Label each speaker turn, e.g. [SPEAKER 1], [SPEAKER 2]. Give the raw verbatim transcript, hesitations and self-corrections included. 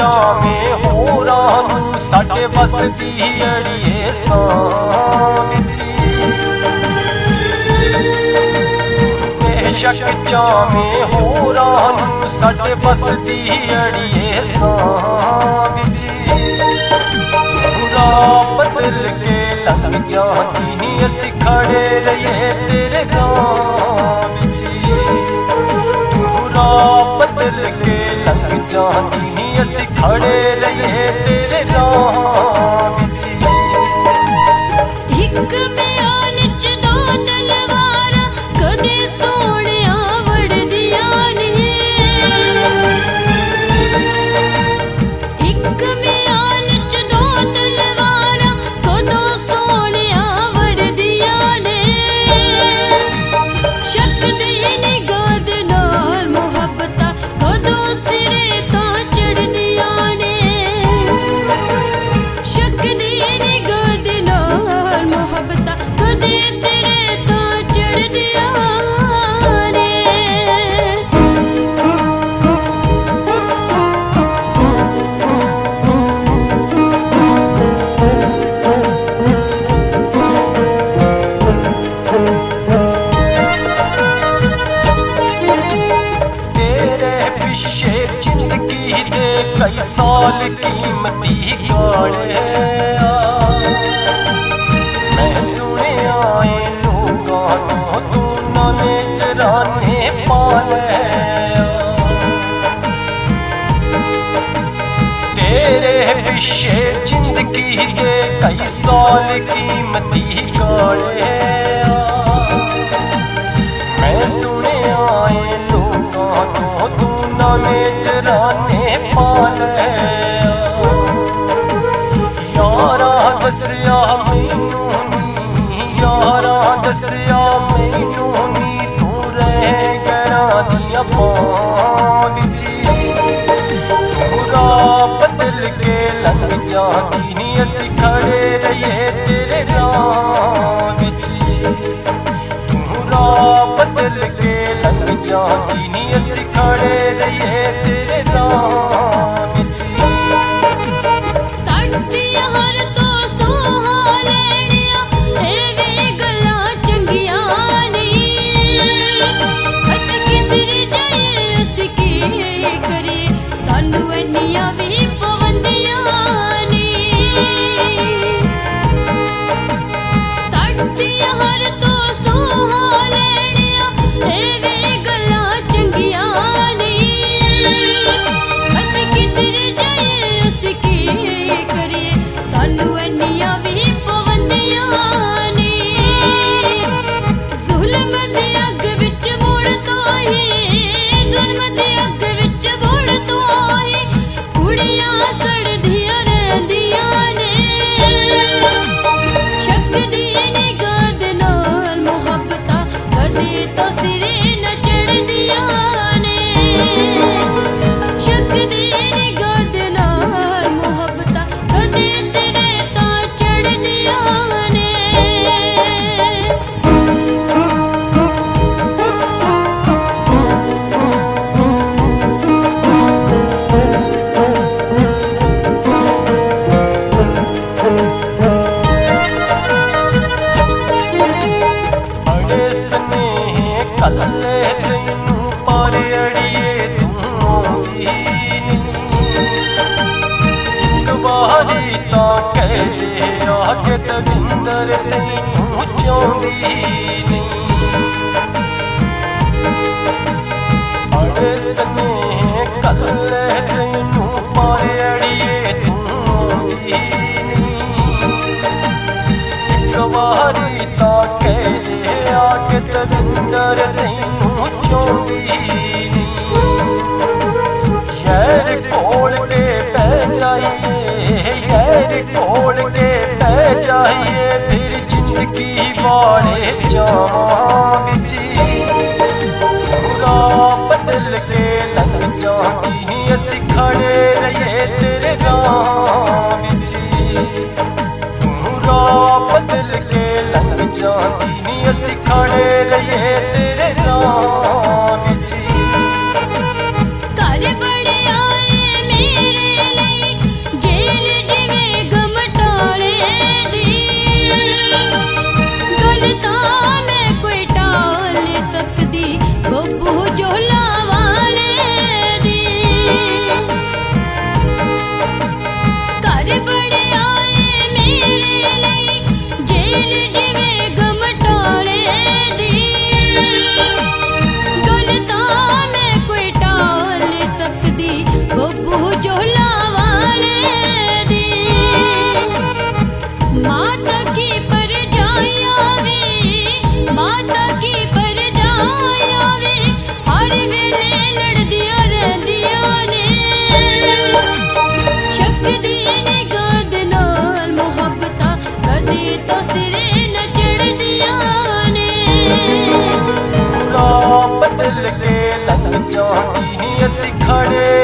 [SPEAKER 1] चावें होरां नूं साडे बस दी अड़िए सां विच बेशक चावें होरां नूं साडे बस दी अड़िए सां विच बदल के लंघ जाती नी असी खड़े रहिए तेरे गांव विच बदल के लंघ जाती नी असी खड़े रहिए तेरे गांव विच
[SPEAKER 2] एक म्यान च दो तलवारां कदे सोहणिया वड़दियां ने एक म्यान च दो तलवारां कदों सोहणिया वड़दियां ने शक दी निगाह दे नाल मुहब्बतां कदों सिरे तां चढ़दियां ने शक दी निगाह दे नाल मुहब्बतां कदे सिरे तां चढ़दियां ने
[SPEAKER 1] तेरे पिछे जिंदगी दे कई साल कीमती गाले मैं सुनिया ए लोगां तों तू नवें चराने पाले तेरे पिछे जिंदगी दे कई साल कीमती गाले मैं सुनिया ए लोगां तों तू नवें चराने पाले यारा दसिया मैनू नी यारा दसिया मैनू नी तू रह गैरां दियां बां विच पूरा बदल के लंघ जाती नी असी खड़े रहिए तेरे राह विच बदल के लंघ जाती नी असी खड़े रहिए तेरे राह विच
[SPEAKER 2] साडियां हर तो सोहा लैणियां ए वे गल्लां चंगियां ने असी किधर जाइए असी की करिए सानू इन्नियां भी पाबंदियां ने साडियां हर तो सोहा लैणियां ए वे गल्लां चंगियां ने असी किधर जाइए असी की करिए सानू इन्नियां भी पाबंदियां ने जुल्म दे अग विच मुड़ तो ही जुल्म दे अग विच मुड़ तो ही कुड़ियां सड़दियां रहिंदियां ने शक दी निगाह दे नाल मुहब्बतां कदे तो सिरे न चढ़दियां ने शक दी निगाह दे नाल मुहब्बतां कदे सिरे तां चढ़दियां ने
[SPEAKER 1] बड़े स्नेह कल्ले तैनू पर अड़िए तू आउंदी नी एक बारी तां कह दे आके दविंदर तैनू चाहुंदी नी बड़े स्नेह कल्ले तैनू पर अड़िए तू आउंदी नी एक बारी तां कह दे आके दविंदर तैनू चाहुंदी नी यार कोल के पै जाइए यार कोल के पै जाइए फिर जिंदगी वाले जावां विच पूरा बदल के लंघ जाती नी असी खड़े रहिए तेरे राह विच पूरा बदल के लंघ जाती नी असी खड़े रहिए तेरे राह विच
[SPEAKER 2] घर बड़े आए मेरे
[SPEAKER 1] चांदी असी खड़े